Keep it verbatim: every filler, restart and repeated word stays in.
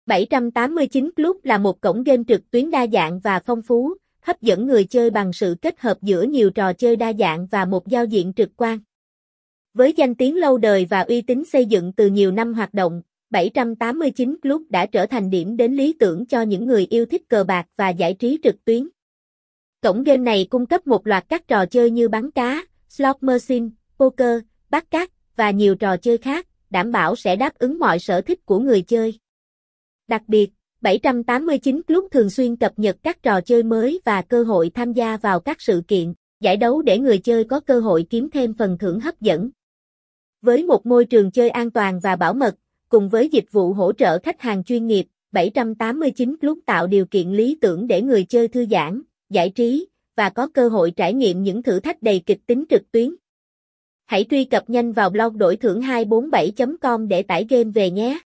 bảy trăm tám mươi chín Club là một cổng game trực tuyến đa dạng và phong phú, hấp dẫn người chơi bằng sự kết hợp giữa nhiều trò chơi đa dạng và một giao diện trực quan. Với danh tiếng lâu đời và uy tín xây dựng từ nhiều năm hoạt động, bảy trăm tám mươi chín Club đã trở thành điểm đến lý tưởng cho những người yêu thích cờ bạc và giải trí trực tuyến. Cổng game này cung cấp một loạt các trò chơi như bắn cá, slot machine, poker, bắt cát và nhiều trò chơi khác, đảm bảo sẽ đáp ứng mọi sở thích của người chơi. Đặc biệt, bảy trăm tám mươi chín Club thường xuyên cập nhật các trò chơi mới và cơ hội tham gia vào các sự kiện, giải đấu để người chơi có cơ hội kiếm thêm phần thưởng hấp dẫn. Với một môi trường chơi an toàn và bảo mật, cùng với dịch vụ hỗ trợ khách hàng chuyên nghiệp, bảy trăm tám mươi chín Club tạo điều kiện lý tưởng để người chơi thư giãn, giải trí và có cơ hội trải nghiệm những thử thách đầy kịch tính trực tuyến. Hãy truy cập nhanh vào blog đổi thưởng hai bốn bảy chấm com để tải game về nhé.